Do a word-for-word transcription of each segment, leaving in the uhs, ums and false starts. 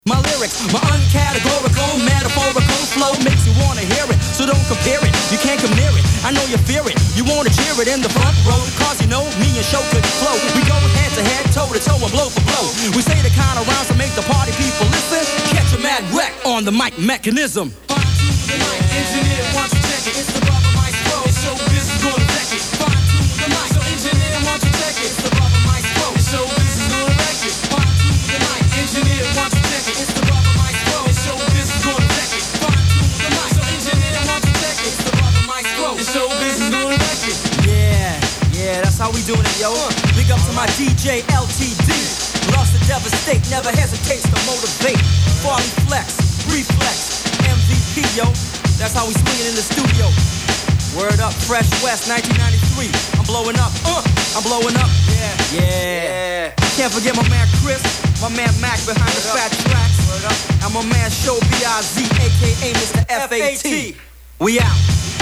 My lyrics, my uncategorical, metaphorical flow makes you wanna hear it, so don't compare it. You can't come near it, I know you fear it. You wanna cheer it in the front row, cause you know me and Show could flow. We go head to head, toe to toe, and blow for blow. We say the kind of rhymes that make the party people listen. Catch a mad wreck on the mic mechanism. Fine tune the mic, engineer, why don't you check it? It's the Bubba Maestro, so this is gonna wreck it. Fine tune the mic, so engineer, why don't you check it? It's the Bubba Maestro, so this is gonna wreck it. Fine tune the mic, engineer, why don't you check it? It's the Bubba Maestro, so this is gonna wreck it. Fine tune the mic, so engineer, why don't you check it? It's the Bubba Maestro, so this is gonna wreck it. Yeah, yeah, that's how we doing it, yo. Big up to my D J L T D. Lost to devastate, never hesitates to motivate. Farley Flex, Reflex, M V P, yo. That's how we swing it in the studio. Word up, Fresh West, nineteen ninety-three. I'm blowing up, uh, I'm blowing up. Yeah, yeah. Can't forget my man Chris, my man Mac behind the fat tracks. Word up. And my man Show B I Z, aka Mister F A T. We out.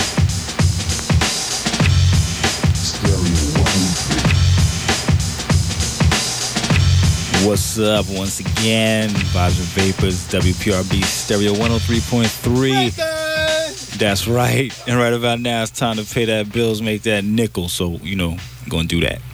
What's up once again? Vibes and Vapors, W P R B Stereo one oh three point three. That's right. And right about now, it's time to pay that bills, make that nickel. So, you know, I'm going to do that.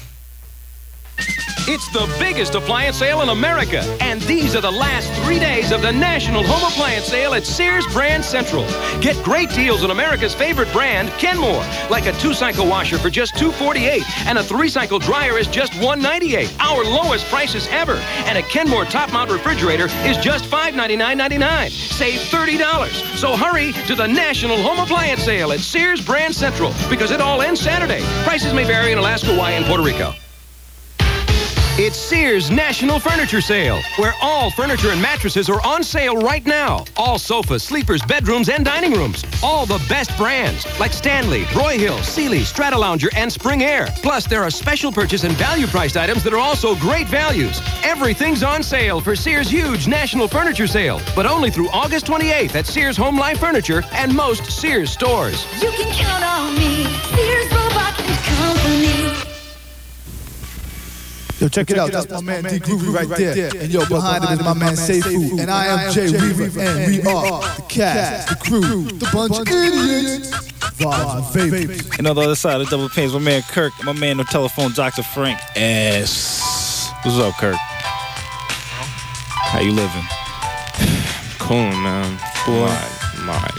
It's the biggest appliance sale in America, and these are the last three days of the National Home Appliance Sale at Sears Brand Central. Get great deals on America's favorite brand, Kenmore, like a two-cycle washer for just two forty-eight, and a three-cycle dryer is just one ninety-eight, our lowest prices ever. And a Kenmore top-mount refrigerator is just five ninety-nine ninety-nine. Save thirty dollars. So hurry to the National Home Appliance Sale at Sears Brand Central, because it all ends Saturday. Prices may vary in Alaska, Hawaii, and Puerto Rico. It's Sears National Furniture Sale, where all furniture and mattresses are on sale right now. All sofas, sleepers, bedrooms, and dining rooms. All the best brands, like Stanley, Broyhill, Sealy, Stratalounger, and Spring Air. Plus, there are special purchase and value-priced items that are also great values. Everything's on sale for Sears' huge National Furniture Sale, but only through August twenty-eighth at Sears Home Life Furniture and most Sears stores. You can count on me, Sears Robot Company. Yo, check it out. That's my man D Groovy right there. And yo, behind him is my man Seifu. And I am Jay Weaver. And we are the cast, the crew, the bunch of idiots. Vibes and Vapors. And on the other side of the double panes, my man Kirk, my man on telephone, Doctor Frank S. What's up, Kirk? How you living? Cool, man. Cool. My, my,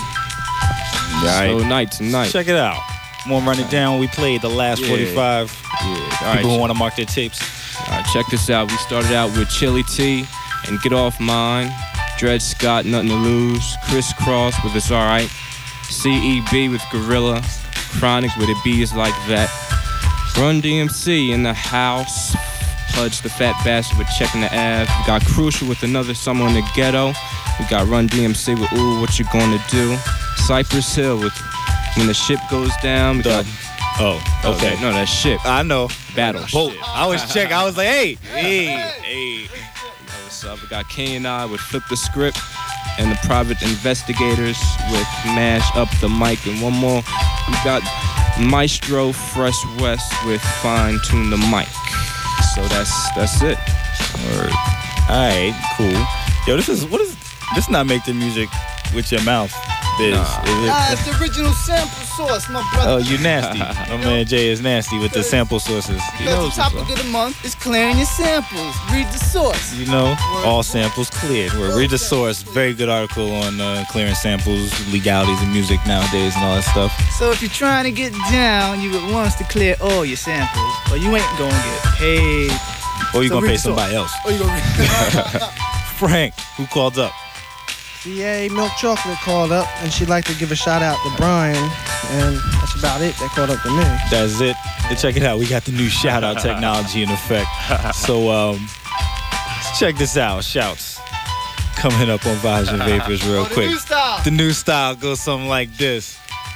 man. Right. So night tonight. Check it out. More run it down. We played the last Yeah. forty-five. Yeah. All People right, who want to mark their tapes. All right, check this out. We started out with Chili T and Get Off Mine. Dred Scott, Nothing to Lose. Criss Cross with It's Alright. C E B with Gorilla. Chronic with It Bees Like That. Run D M C in the house. Pudge the Fat Bastard with Checking the Ave. We got Crucial with Another Summer in the Ghetto. We got Run D M C with Ooh, What You Gonna Do. Cypress Hill with When the Ship Goes Down. We got Oh, okay. Oh, no, that's ship. I know. Battleship. I was checking. I was like, hey, hey, hey. You know what's up? We got King and I with Flip the Script, and the Private Investigators with Mash Up the Mic, and one more. We got Maestro Fresh West with Fine Tune the Mic. So that's that's it. Word. All right, cool. Yo, this is what is this? Not make the music with your mouth. Biz. Nah. Is it, Ah, it's the original sample source, my brother. oh, you nasty. My man Jay is nasty with the sample sources. He Because knows the what's topic up. of the month is clearing your samples. Read the source. You know, all samples cleared. Word. Read the source. Very good article on uh, clearing samples, legalities in music nowadays, and all that stuff. So if you're trying to get down, you would want to clear all your samples, or you ain't gonna get paid. Or you So gonna read pay the source. somebody else. Or you gonna read Frank, who called up? C A Milk Chocolate called up, and she'd like to give a shout out to Brian, and that's about it. They called up to me. That's it. And check it out. We got the new shout out technology in effect. So um, check this out. Shouts coming up on Vibes and Vapors real Oh, the quick. new style. The new style goes something like this.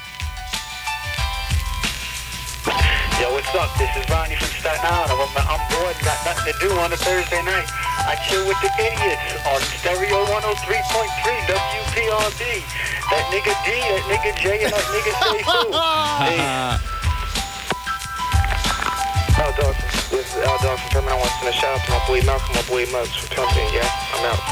Yo, what's up? This is Ronnie from Staten Island. I'm, I'm bored and got nothing to do on a Thursday night. I chill with the idiots on Stereo one oh three point three W P R B. That nigga D, that nigga J, and that nigga Seifu. Hey. Oh, dog. This is L Dog from Terminal. I want to send a shout out to my boy Malcolm, my boy Muggs from Trumping, yeah? I'm out.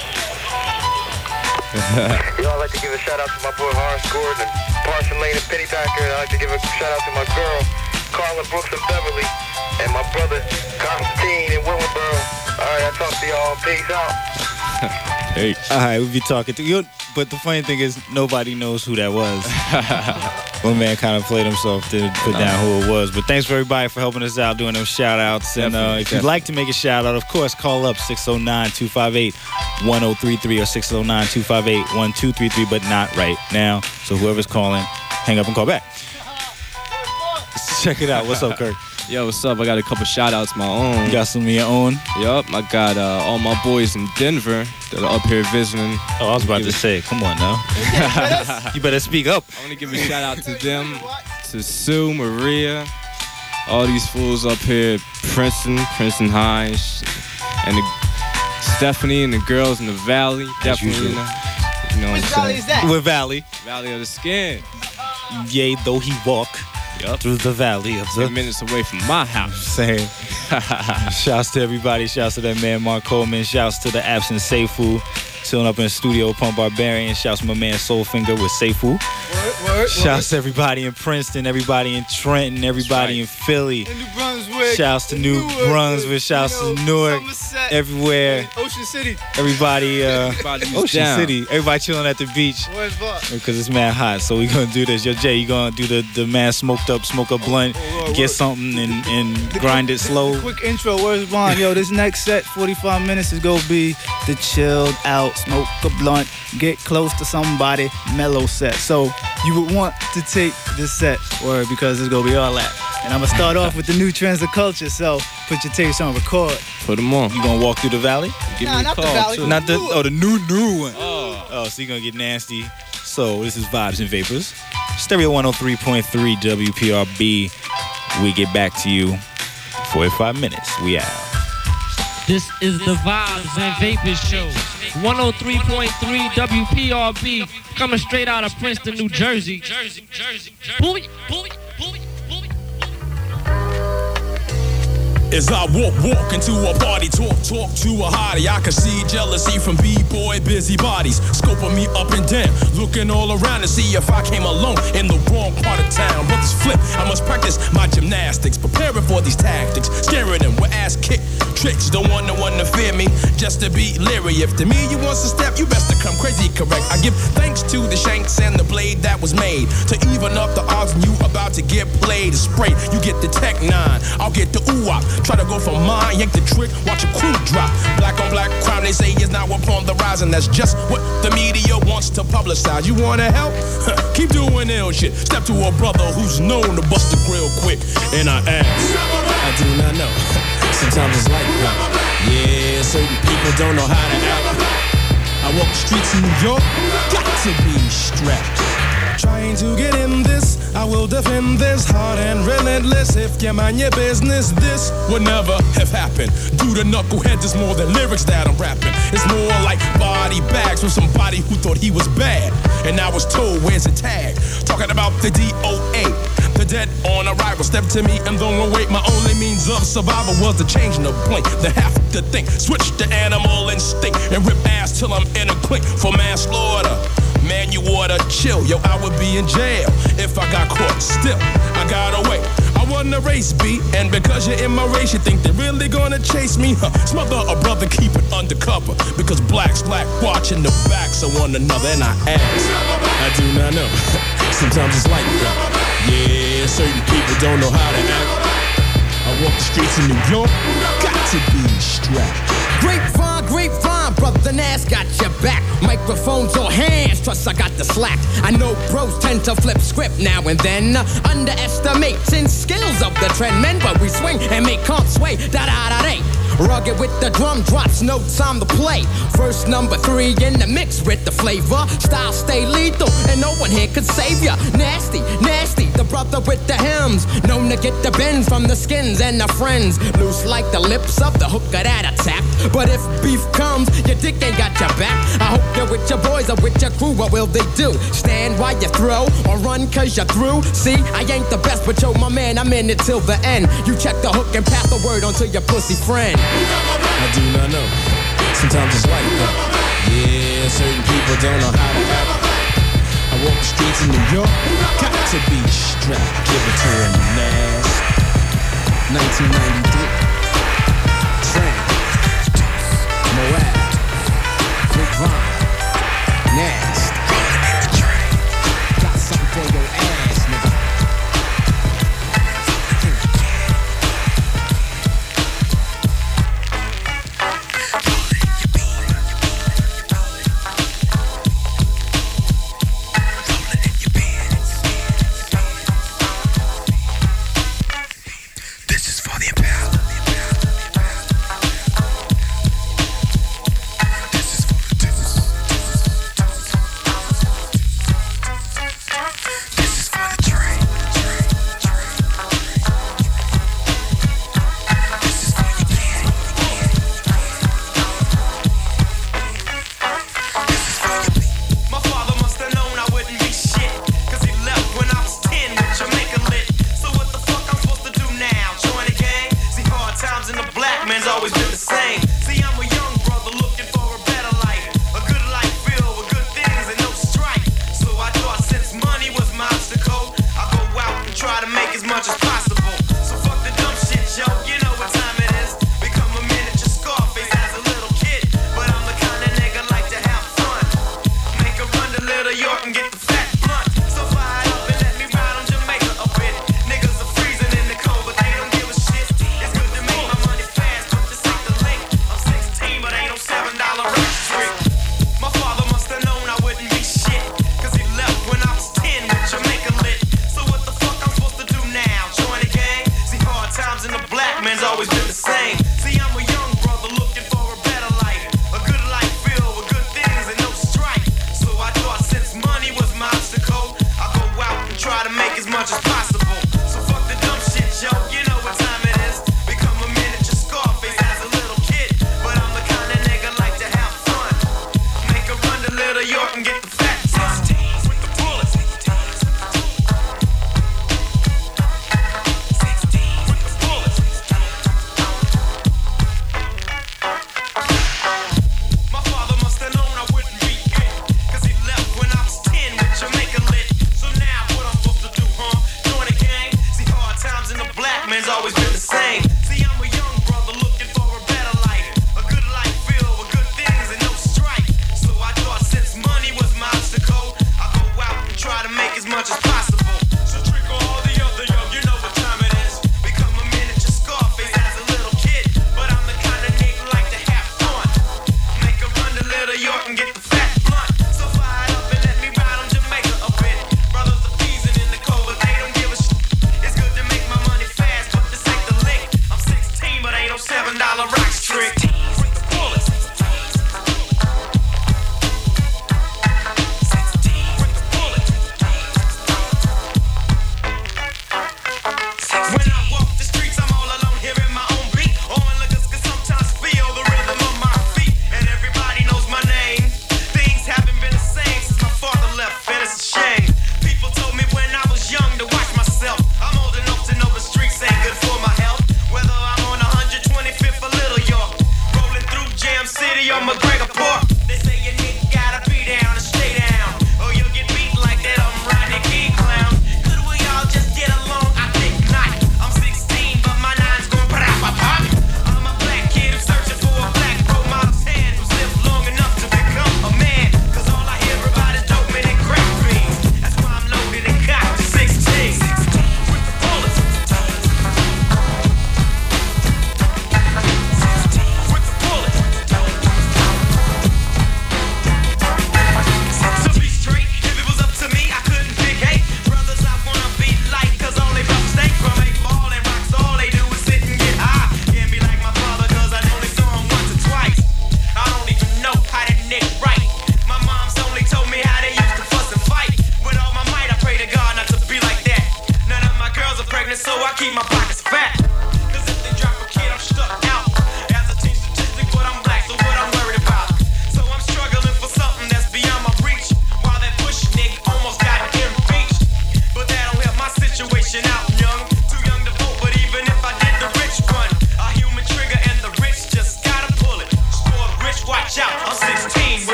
Yo, I'd like to give a shout out to my boy Horace Gordon and Parson Lane and Pennypacker. I'd like to give a shout out to my girl, Carla Brooks and Beverly, and my brother, Constantine in Willingboro. Alright, I'll talk to y'all. Peace out. Hey. All right, we'll be talking to you. But the funny thing is, nobody knows who that was. One man kind of played himself to put down who it was. But thanks for everybody for helping us out, doing those shout-outs. And uh, if you'd like to make a shout-out, of course, call up six oh nine, two five eight, one oh three three or six oh nine, two five eight, one two three three, but not right now. So whoever's calling, hang up and call back. Check it out. What's up, Kirk? Yo, what's up? I got a couple shout-outs of my own. You got some of your own? Yup. I got uh, all my boys in Denver that are up here visiting. Oh, I was about to say, come on now. You better speak up. I want to give a shout-out to them, to Sue, Maria, all these fools up here, Princeton, Princeton High, and the, Stephanie and the girls in the Valley. Definitely, you know, you know what I'm saying. Valley is that? What valley? Valley of the Skin. Yea, though he walk. Yep. Through the valley of the... ten minutes away from my house. Same. Shouts to everybody. Shouts to that man, Mark Coleman. Shouts to the absent Seifu. Chilling up in the studio, Pump Barbarian. Shouts to my man, Soulfinger with Seifu. Word, word, Shouts word. to everybody in Princeton, everybody in Trenton, everybody right. in Philly. In New Brunswick. Shouts to New Newark, Brunswick. Shouts you know, to Newark. Somerset, everywhere. Ocean City. Everybody, uh, Ocean down. City. Everybody chilling at the beach. Where's Bob? Because it's mad hot. So we gonna do this. Yo, Jay, you gonna do the, the man smoked up, smoke up blunt, oh, oh, oh, get something and, and grind it slow. Quick intro, where's Bond? Yo, this next set, forty-five minutes, is gonna be the chilled out, smoke a blunt, get close to somebody, mellow set. So you would want to take this set, word, because it's gonna be all that. And I'm gonna start off with the new trends of culture. So put your tapes on record. Put them on. You gonna walk through the valley? Give nah, me a not call, the valley. Too. Not the oh the new new one. Oh, oh, so you're gonna get nasty. So this is Vibes and Vapors, Stereo one oh three point three W P R B. We get back to you. forty-five minutes. We out. This is the Vibes and Vapors Show. one oh three point three W P R B, coming straight out of Princeton, New Jersey. Jersey, Jersey, Jersey. Boy, boy, boy. As I walk, walk into a party, talk, talk to a hottie, I can see jealousy from B-boy busybodies, scoping me up and down, looking all around to see if I came alone in the wrong part of town. Brothers flip, I must practice my gymnastics, preparing for these tactics, scaring them with ass kick tricks. Don't want no one to fear me, just to be leery. If to me you want to step, you best to come crazy, correct. I give thanks to the shanks and the blade that was made to even up the odds when you about to get played. A spray, you get the Tech nine, I'll get the ooh-wop. Try to go for mine, yank the trick, watch a crew drop. Black on black crime, they say is now upon the rise, and that's just what the media wants to publicize. You wanna help? Keep doing ill shit. Step to a brother who's known to bust the grill quick, and I ask, I do not know. Sometimes it's like that. Yeah, certain people don't know how to act. I walk the streets of New York, got to be strapped. Trying to get in this, I will defend this, hard and relentless. If you mind your business, this would never have happened. Due to knuckleheads, it's more than lyrics that I'm rapping. It's more like body bags from somebody who thought he was bad, and I was told, where's the tag? Talking about the D O A, the dead on arrival. Step to me and don't wait. My only means of survival was to change the blink. They have to think, switch the animal instinct, and rip ass till I'm in a clink for manslaughter. Man, you oughta chill, yo, I would be in jail if I got caught. Still, I got away. I won the race, B, and because you're in my race, you think they're really gonna chase me? Huh. Smother a brother, keep it undercover, because blacks lack watching the backs of one another, and I ask, I do not know. Sometimes it's like that. Yeah, certain people don't know how to act. I walk the streets of New York, got to be strapped. Grapevine, grapevine, brother Nas got your back. Microphones or hands, trust I got the slack. I know bros tend to flip script now and then, underestimating skills of the trend men, but we swing and make comp sway, da da da day. Rugged with the drum drops, no time to play. First number three in the mix with the flavor. Style stay lethal, and no one here could save ya. Nasty, nasty, the brother with the hymns. Known to get the bends from the skins and the friends. Loose like the lips of the hooker that attacked. But if beef comes, your dick ain't got your back. I hope you're with your boys or with your crew. What will they do? Stand while you throw or run cause you're through? See, I ain't the best, but yo, my man, I'm in it till the end. You check the hook and pass the word on to your pussy friend. I do not know. Sometimes it's like that. Yeah, certain people don't know how to act. I walk the streets in New York, got to be strapped. Give it to him, Nas. nineteen ninety-three. Tramp. Moab. Big Von. Nas. Got something for your ass, nigga.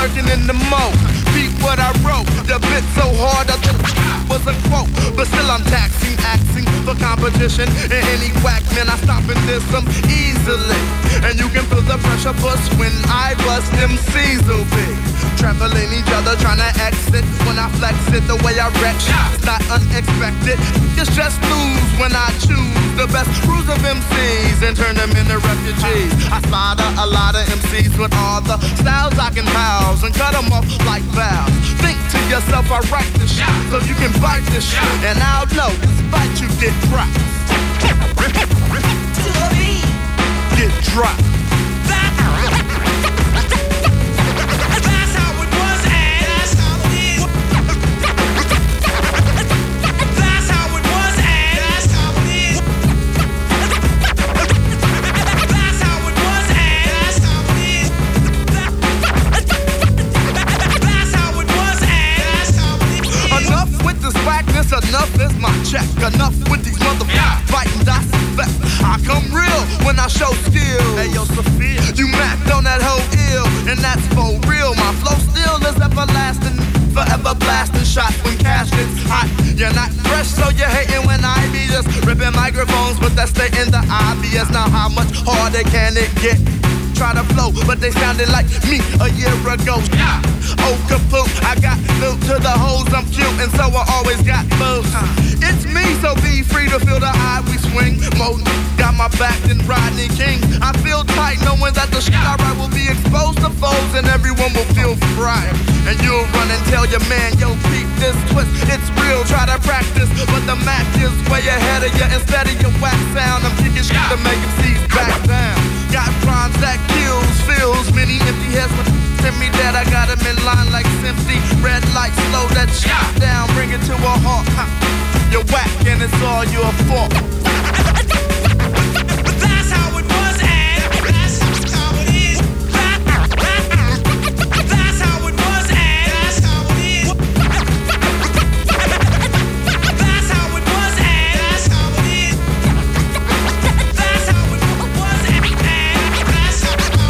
lurking in the mo. Beat what I wrote, the bit so hard I thought was a quote. But still I'm taxing, axing for competition. And any whack man I stop and diss them easily. And you can feel the pressure bust when I bust them C's will be traveling each other, trying to exit. When I flex it, the way I wreck it's not unexpected. It's just lose when I choose the best crews of M Cs and turn them into refugees. I slaughter a lot of M Cs with all the styles I can house and cut them off like valves. Think to yourself, I write this shit so you can bite this shit. And I'll know, despite you get dropped. Get dropped. Enough is my check. Enough with these motherfuckers fighting dice and vex. I come real when I show skill. Hey yo, Sophia, you mapped on that whole ill, and that's for real. My flow still is everlasting, forever blasting shots when cash gets hot. You're not fresh, so you're hating when I be just ripping microphones, but that's stating the obvious. Now how much harder can it get? Try to flow, but they sounded like me a year ago. Oh, kaput, I got built to the hoes, I'm cute, and so I always got moves. It's me, so be free to feel the eye we swing. Mo got my back than Rodney King. I feel tight knowing that the shit I write will be exposed to foes and everyone will feel fried. And you'll run and tell your man, yo, peep this twist, it's real, try to practice. But the Mac is way ahead of you, instead of your whack sound, I'm kicking shit to make them seize back down. Got rhymes that kills, fills many empty heads with send me that I got them in line like Simply. Red light, slow that shit down, bring it to a halt. You're whack and it's all your fault. But that's how it was and that's how it is. That's how it was and that's how it is. That's how it was and that's how it is. That's how it was and that's how it is.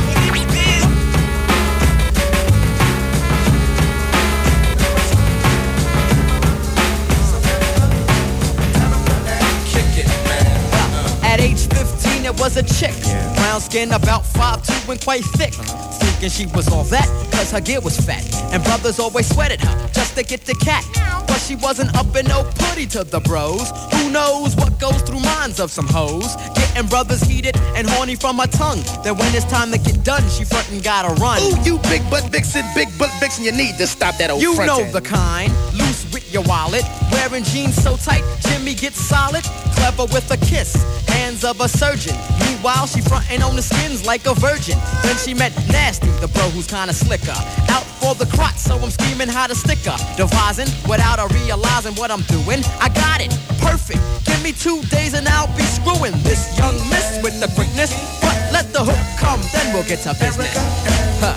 At age fifteen, it was a chick. Brown skin, about five two and quite thick. Thinking she was all that, cause her gear was fat. And brothers always sweated her, just to get the cat. But she wasn't up in no putty to the bros. Who knows what goes through minds of some hoes? Getting brothers heated and horny from her tongue. Then when it's time to get done, she frontin' gotta run. Ooh, you big butt vixen, big butt vixen, you need to stop that old You frontin'. know the kind, loose with your wallet. Wearing jeans so tight, Jimmy gets solid. Clever with a kiss, hands of a surgeon. Meanwhile, she frontin' on the skins like a virgin. Then she met Nasty, the bro who's kinda slicker. Out for the crotch, so I'm screaming how to stick her. Devising without her realizing what I'm doing. I got it, perfect. Give me two days and I'll be screwing this young miss with the quickness. But let the hook come, then we'll get to business. Huh.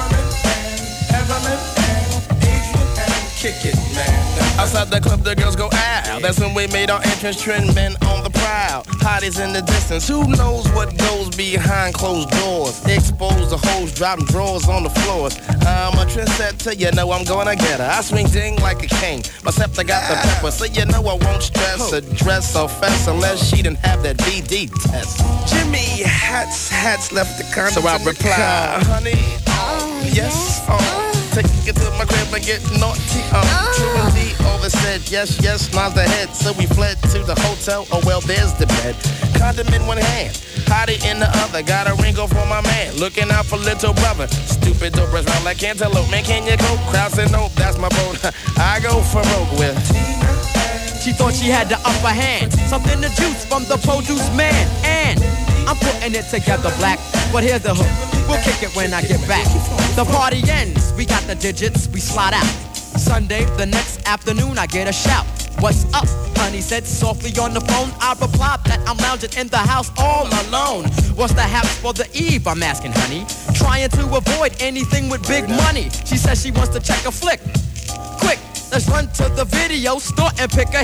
Kick it, man. Outside the club, the girls go out. That's when we made our entrance, trend men on the prowl. Hotties in the distance, who knows what goes behind closed doors? Expose the hoes, dropping drawers on the floors. I'm a trendsetter, you know I'm gonna get her. I swing ding like a king. My scepter got the pepper, so you know I won't stress or dress or fess unless she didn't have that B D test. Jimmy, hats, hats left the condom. So I reply, honey, oh, yes, oh. Take it to my crib and get naughty. Um, true indeed, all they said, yes, yes, nods the head. So we fled to the hotel. Oh well, there's the bed. Condom in one hand, hottie in the other. Got a ring off for my man, looking out for little brother. Stupid dope breast round like cantaloupe. Man, can you go? Crowd said no, that's my boat. I go for broke with Tina. She thought she had the upper hand. Something to juice from the produce man. And I'm putting it together black. But here's the hook. We'll kick it when I get back. The party ends. We got the digits. We slide out. Sunday, the next afternoon, I get a shout. What's up? Honey said softly on the phone. I replied that I'm lounging in the house all alone. What's the haps for the eve? I'm asking honey. Trying to avoid anything with big money. She says she wants to check a flick. Quick, let's run to the video store and pick a hit.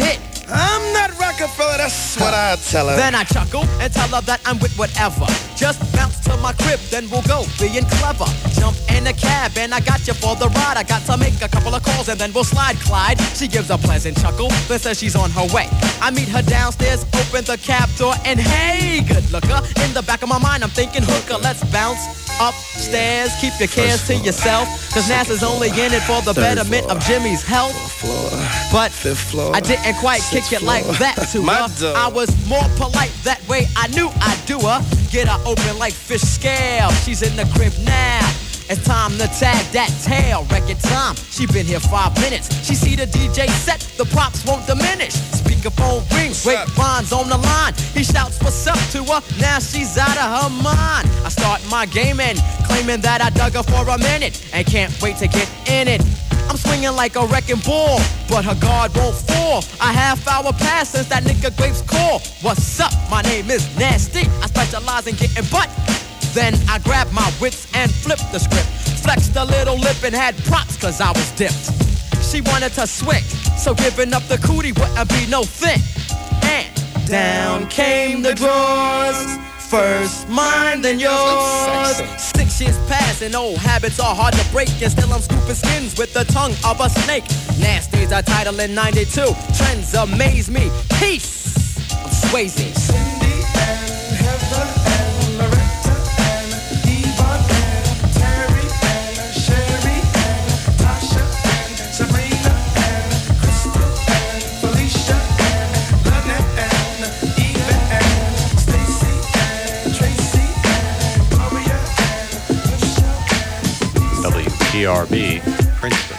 I'm not Rockefeller, that's what I tell her. Then I chuckle and tell her that I'm with whatever. Just bounce to my crib, then we'll go being clever. Jump in a cab and I got you for the ride. I got to make a couple of calls and then we'll slide, Clyde. She gives a pleasant chuckle, then says she's on her way. I meet her downstairs, open the cab door, and hey, good looker. In the back of my mind, I'm thinking hooker. Let's bounce upstairs, keep your cares to yourself. Cause NASA's only in it for the betterment of Jimmy's health. But I didn't quite kick it like that to her. I was more polite that way, I knew I'd do her. Get her open like fish scale. She's in the crib now. It's time to tag that tail. Record time. She been here five minutes. She see the D J set. The props won't diminish. Speakerphone rings. Wait, Ron's on the line. He shouts what's up to her. Now she's out of her mind. I start my game and claiming that I dug her for a minute and can't wait to get in it. I'm swinging like a wrecking ball, but her guard won't fall. A half hour passed since that nigga Grape's call. What's up? My name is Nasty. I specialize in getting butt. Then I grabbed my wits and flipped the script. Flexed a little lip and had props cause I was dipped. She wanted to switch, so giving up the cootie wouldn't be no thing. And down came the drawers. First mine, then yours. Six years pass and old habits are hard to break. And still I'm scooping skins with the tongue of a snake. Nasty's a title in ninety-two. Trends amaze me. Peace. I'm Swayze. Cindy and Heather and Loretta and Yvonne and Terry and Sherry and Tasha and Sabrina and Crystal and Felicia and Lynette and Eva and Stacy and Tracy and Gloria and Michelle and W P R B, Princeton.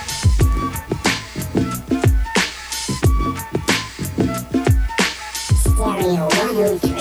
Stereo one oh three.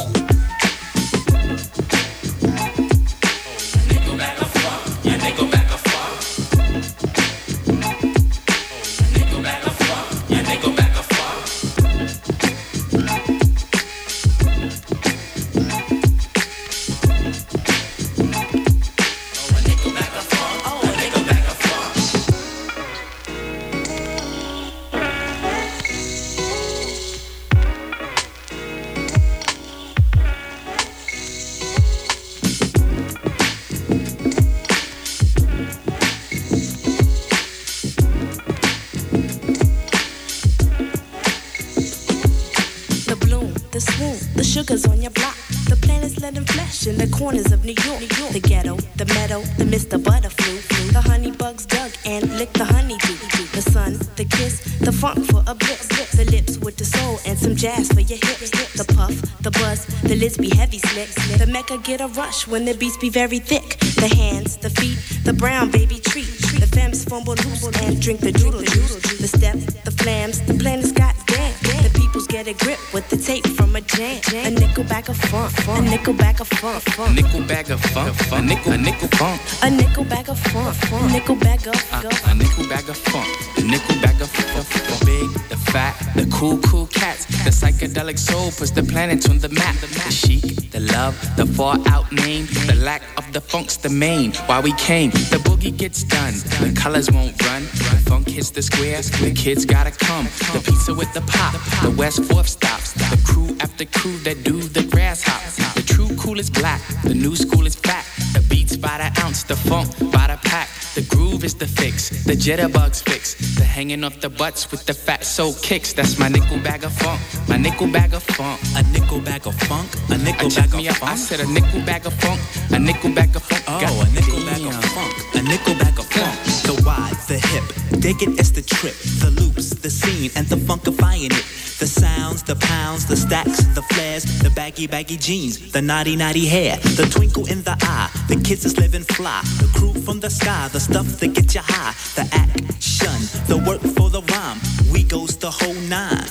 Sugars on your block. The planets letting flesh in the corners of New York. New York. The ghetto, the meadow, the Mister Butterflu. The honey bugs dug and licked the honeydew. The sun, the kiss, the funk for a bliss. The lips with the soul and some jazz for your hips. The puff, the buzz, the lids be heavy slick. The Mecca get a rush when the beats be very thick. The hands, the feet, the brown baby treat. The femmes fumble loose and drink the doodle juice. The step, the flams, the planets got dead. The peoples get a grip with the tape from a jam. A nickel bag of funk, a nickel bag of funk, A nickel bag of funk, a nickel, a nickel funk, a nickel bag of funk, a nickel bag of funk, a nickel bag of funk, a nickel bag of funk. The big, the fat, the cool, cool cats. The psychedelic soul puts the planets on the map. The chic, the love, the far out name. The lack of the funk's the main. Why we came, the boogie gets done. The colors won't run. The funk hits the squares. The kids gotta come. The pizza with the pop. The West Fourth stops. The crew after crew that do the grass hops. The true cool is black. The new school is fat. The beats by the ounce. The funk by the pack. The groove is the fix. The jitterbugs fix. The hanging off the butts with the fat soul kicks. That's my nickel bag of funk. My nickel bag of funk. A nickel bag of funk. A nickel I bag me of up. funk. I said a nickel bag of funk. A nickel bag of funk. Oh, Got a nickel bag of funk. A nickel bag of funk. The wide, the hip. Dig it, it's the trip. The loops, the scene, and the funkifying it. The sounds, the pounds, the stacks, the flares, the baggy, baggy jeans, the naughty, naughty hair, the twinkle in the eye, the kids is living fly, the crew from the sky, the stuff that gets you high, the action, the work for the rhyme, we goes the whole nine.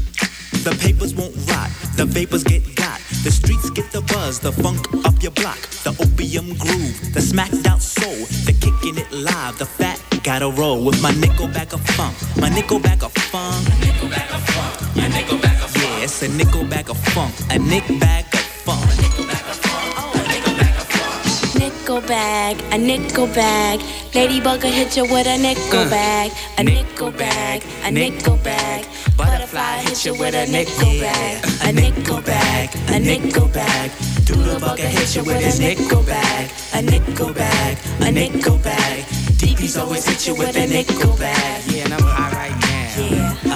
The papers won't rot, the vapors get got, the streets get the buzz, the funk up your block, the opium groove, the smacked out soul, the kicking it live, the fat gotta roll with my nickel bag of funk, my nickel bag of funk, a nickel bag of funk, a nickel bag of funk, yeah, it's a nickel bag of funk, a nick bag of funk, a nickel bag of funk, oh, a nickel bag of funk, nickel bag, a nickel bag. Ladybug will hit you with a nickel Uh, bag, a nickel bag, a nickel bag. Butterfly hit you with a nickel bag, a nickel bag, a nickel bag. Doodlebug will hit you with his nickel bag, a nickel bag, a nickel bag. D P's always hit you with a nickel bag. Yeah, and I'm high right now. Yeah.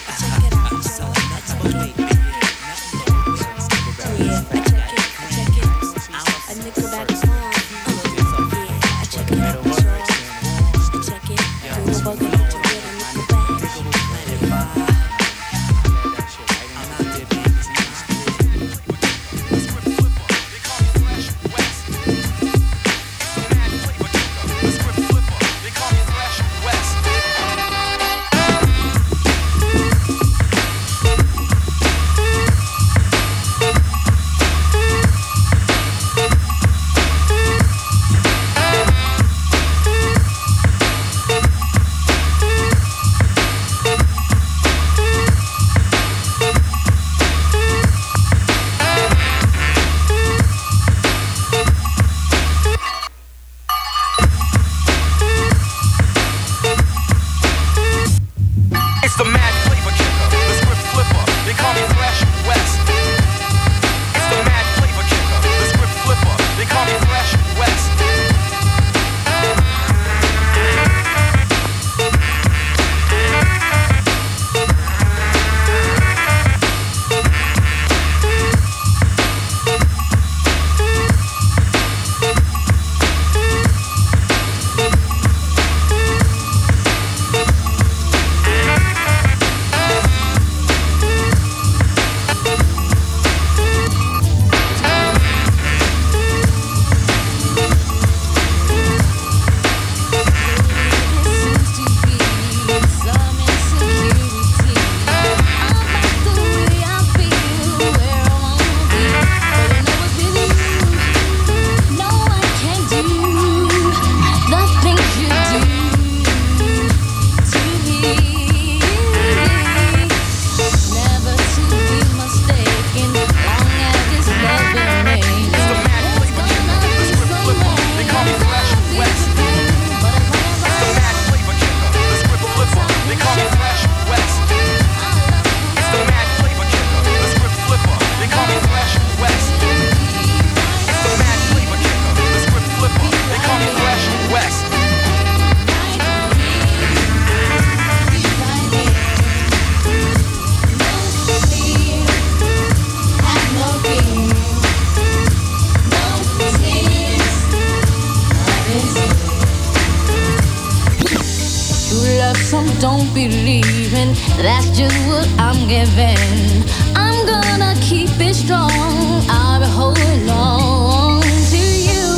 Don't believe in, that's just what I'm giving. I'm gonna keep it strong, I'll be holding on to you.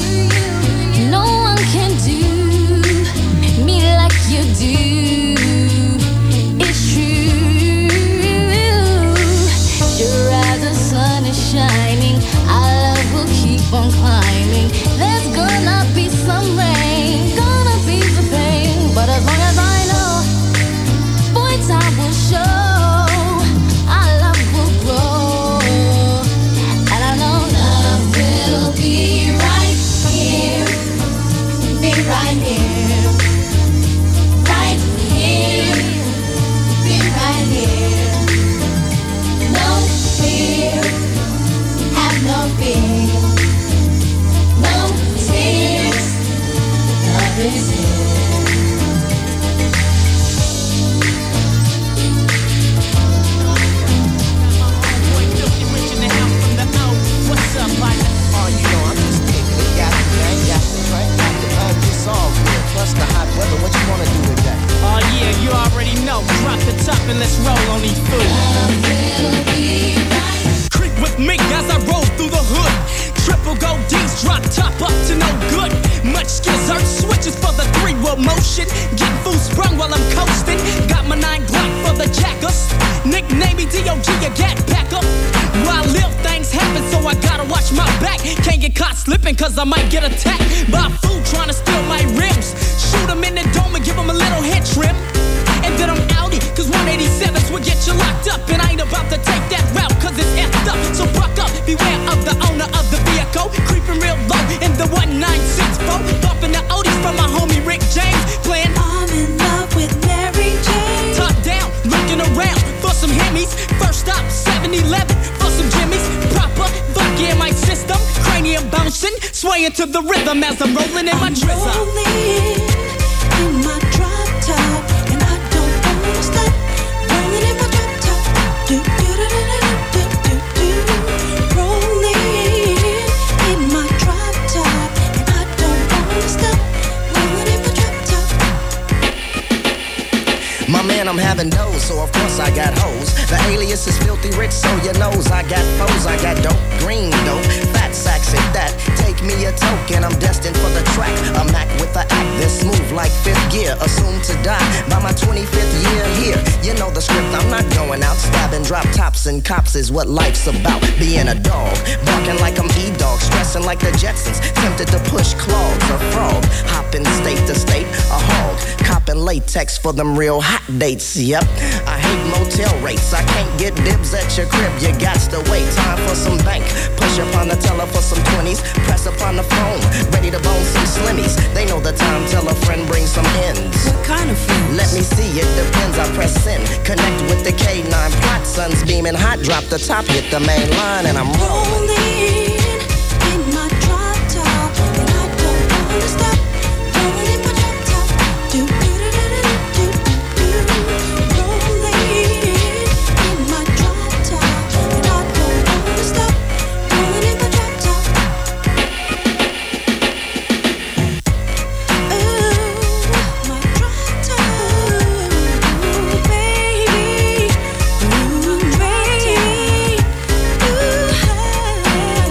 No one can do me like you do. It's true. Sure as the sun is shining, our love will keep on climbing. There's gonna be some rain, gonna be the pain, but as long as I know time will show, our love will grow. And I know love will be right here, be right here, right here, be right here. No fear, have no fear, no tears, love is here. Plus the hot weather, what you wanna do today? Oh yeah, you already know. Drop the top and let's roll on these fools. Creep with me as I roll through the hood. Triple gold D's, drop top up to no good. Much skizzard switches for the three wheel motion. Getting food sprung while I'm coasting. Got my nine Glock for the jackers. Nickname me D O G, a gat pack up. While little things happen, so I gotta watch my back. Can't get caught slipping cause I might get attacked by a fool trying to steal my rims. Shoot him in the dome and give him a little head trim. And then I'm outie, cause one eighty-sevens will get you locked up. And I ain't about to take that route cause it's effed up. So buck up, beware of the owner of the vehicle. Creeping real low in the one ninety-six. swinging to the rhythm as I'm rolling in my drizzer. Rolling in my drop top, and I don't wanna stop. Rolling in my drop top, do do do do do do do. Rolling in my drop top, and I don't wanna stop. Rolling in my drop top. My man, I'm having those, so of course I got hoes. The alias is filthy rich, so you knows I got foes. I got dope, green dope, fat sacks at that. Take me a token, I'm destined for the track. A Mac with the act this smooth like fifth gear. Assumed to die by my twenty-fifth year here. You know the script, I'm not going out stabbing drop tops and cops is what life's about. Being a dog, barking like I'm E-Dog, stressing like the Jetsons. Tempted to push clogs, a frog, hopping state to state, a hog, copping latex for them real hot dates. Yep, I hate motel rates. I can't get dibs at your crib. You got to wait. Time for some bank. Push up on the teller for some twenties. Press up on the phone. Ready to bone some slimmies. They know the time. Tell a friend bring some ends. What kind of friends? Let me see. It depends. I press in. Connect with the K nine. Plot sun's beaming hot. Drop the top. Hit the main line and I'm rolling. Rolling in my drop top, and I don't wanna stop. Rolling in my drop top, do do do do do do. Rolling in my drop top, and I don't wanna stop. Rolling in my drop top. Ooh, my drop top, ooh, baby, ooh, baby, ooh,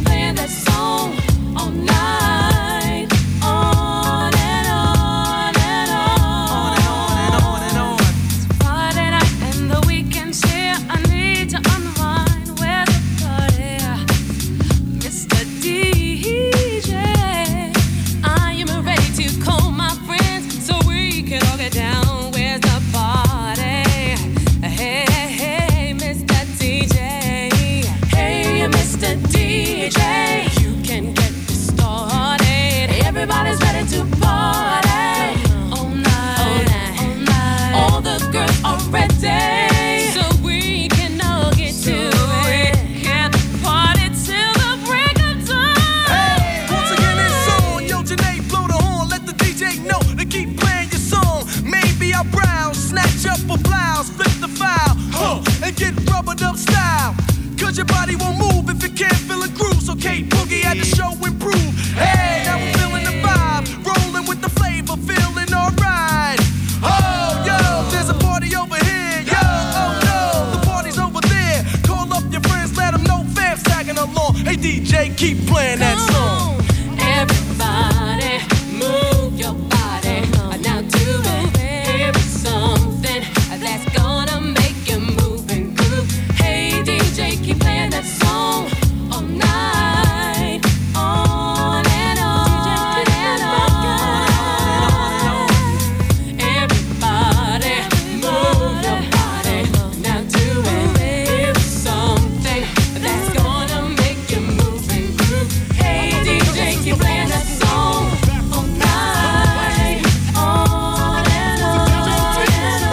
keep playing that song all night, on and on and on, on and on and on. It's Friday night and the weekend's here. I need to unwind. Where's the party, Mister D J? I am ready to call my friends so we can all get down. Where's the party? Hey, hey, hey, Mister D J. Hey, Mister D J. You can get this started. Everybody's ready to party all night, all night, all night. All the girls are ready, so we can all get to it. Get the party till the break of dawn. Hey, once again it's on. Yo, Janae, blow the horn. Let the D J know to keep playing your song. Maybe I'll browse, snatch up a blouse, flip the file, huh, and get rubbered up style. Cause your body won't move if it can't feel a groove. So Kate Boogie had the show improve. Hey, now we're feeling the vibe, rolling with the flavor, feeling alright. Oh, yo, there's a party over here. Yo, oh no, the party's over there. Call up your friends, let them know fam's tagging along. Hey D J, keep playing that song. Everybody, move your body. Now do it. Here is something that's gonna make you move and groove. Hey D J, keep playing that song all night, on and on and on. Everybody, move your body. Now do it. Here is something that's gonna make you move and groove. Hey D J, keep playing that song all night, on and on and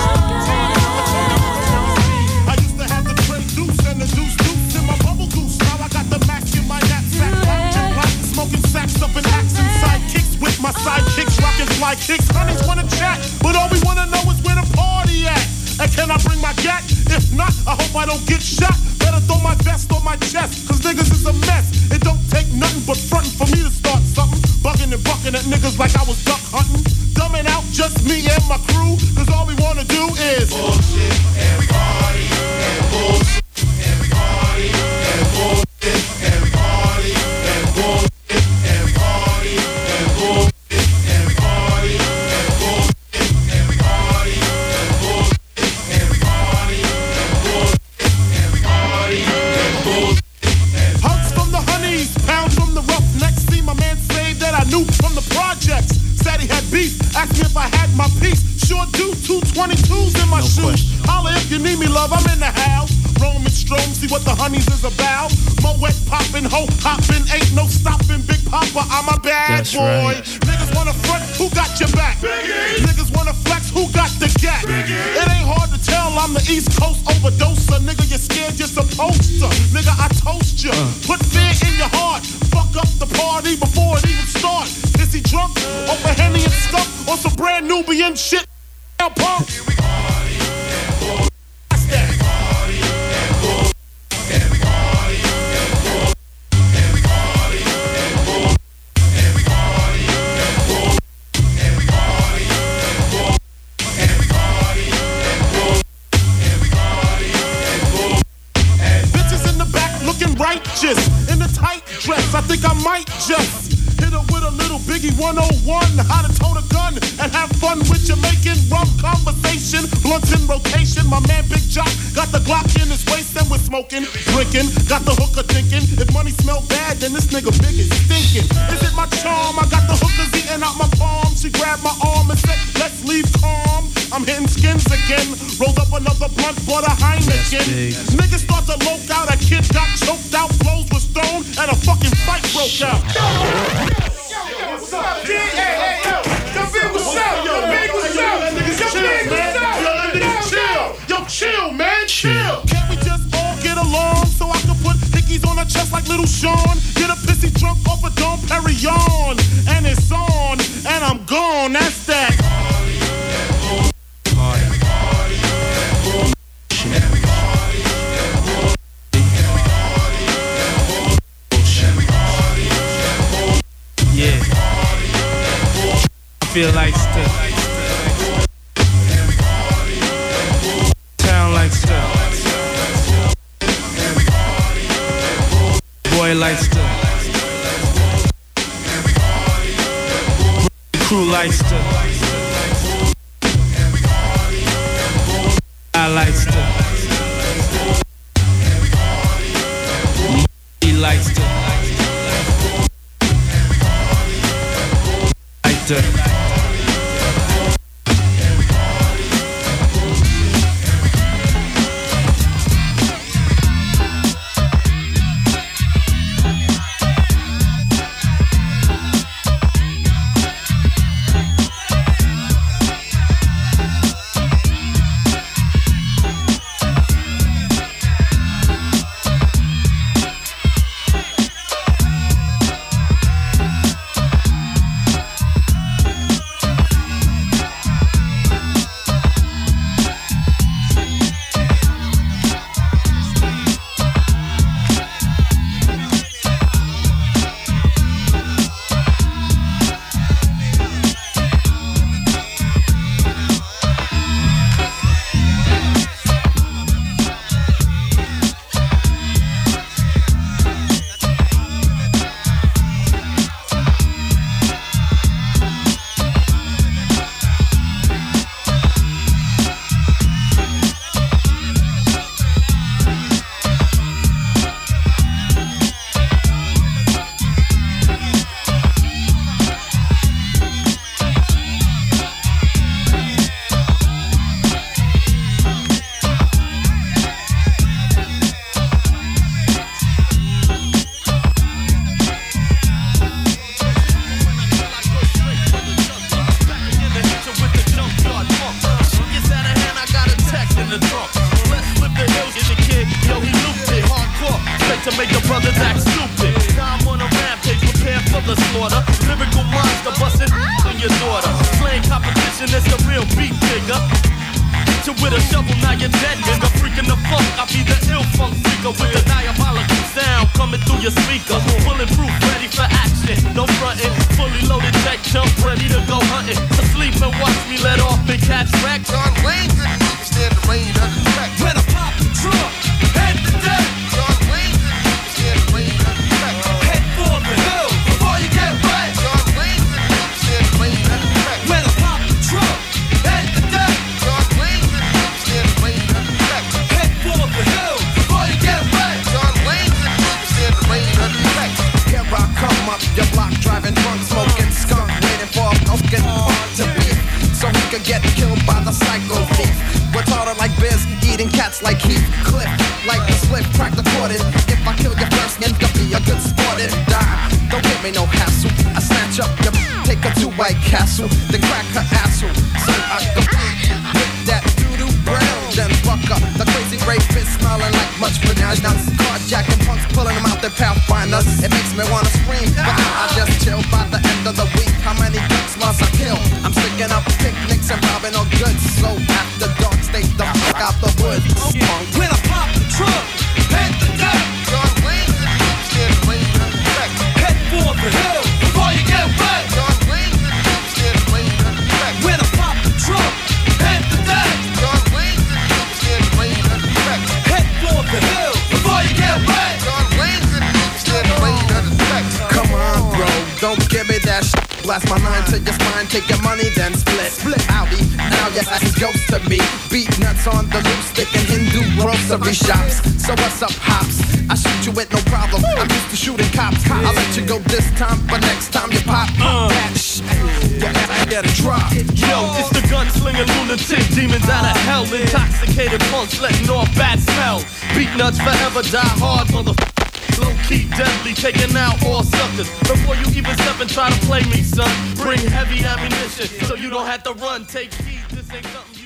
on. I used to have the tray deuce and the deuce deuce in my bubble goose. Now I got the Mac in my knapsack. Watching black, smoking sacks up in action sidekicks with my sidekicks, rocking fly kicks. Honeys wanna chat, but all we wanna know is where the party at. And can I bring my gat? If not, I hope I don't get shot. Better throw my vest on my chest, cause niggas is a mess. It don't take nothing but frontin' for me to start something. Bugging and bucking at niggas like I was duck hunting. Dumbing out just me and my crew, cause all we wanna do is bullshit and party and bullshit and party and bullshit and party and bullshit and party and bullshit and party and bullshit and party and bullshit and party and bullshit and party and bullshit. Hugs from the honeys, pounds from the roughnecks. See my man say that I knew from the projects. Said he had beef, asked me if I had my piece. Sure do, two twenty-twos in my shoes. Holla if you need me, love, I'm in the house. Roam and stroam, see what the honeys is about. Moet poppin', ho hoppin', ain't no stopping. Big Papa, I'm a bad That's boy. right. Niggas wanna front, who got your back? Biggie. Niggas wanna flex, who got the gap? Biggie. It ain't hard to tell, I'm the East Coast overdoser. Nigga, you're scared, you're supposed to. Nigga, I toast you. Put fear in your heart. Fuck up the party before it even starts. Is he drunk, over Henny and stuff, or some brand Nubian shit? Now punk. Bitches in the back looking righteous in the tight dress. I think I might just hit her with a little Biggie one oh one. How to tote a gun and have fun with Jamaican rum conversation. Blunts in rotation. My man Big Jock got the Glock in his waist and we're smoking, drinking. Got the hooker thinking if money smell bad, then this nigga Big is stinking. Is it my charm? I got the hookers eating out my palm. She grabbed my arm and said, let's leave calm. I'm hitting skins again. Rolled up another blunt for the Heineken. Niggas start to loke out. A kid got choked out. Flows was thrown and a fucking fight broke out. What's up? Hey, hey, yo, yo, Big, what's up? Yo, Big, what's up? Yo, Big, what's up? Yo, chill. Yo, chill, man, chill. Can't we just all get along so I can put hickeys on her chest like little Sean? Get a pissy drunk off a Dom Perignon. And it's on, and I'm gone. That's that. Yeah. I feel like stuff. Town like stuff. Boy like stuff. Crew likes to. I likes to. He likes to. Like to. Blast my nine to your spine, take your money, then split. Split Audi, now your ass is ghost to me. Beat nuts on the loose, sticking Hindu grocery shops. So what's up, hops? I shoot you with no problem. I'm used to shooting cops. I'll let you go this time, but next time you pop, pop that shit. Your ass get a drop. Yo, it's the gunslinging lunatic, demons out of hell. Intoxicated punks letting off bad smell. Beat nuts forever, die hard, motherfucker. Low key, deadly, taking out all suckers. Before you even step and try to play me, son, bring heavy ammunition so you don't have to run. Take heed, this ain't something.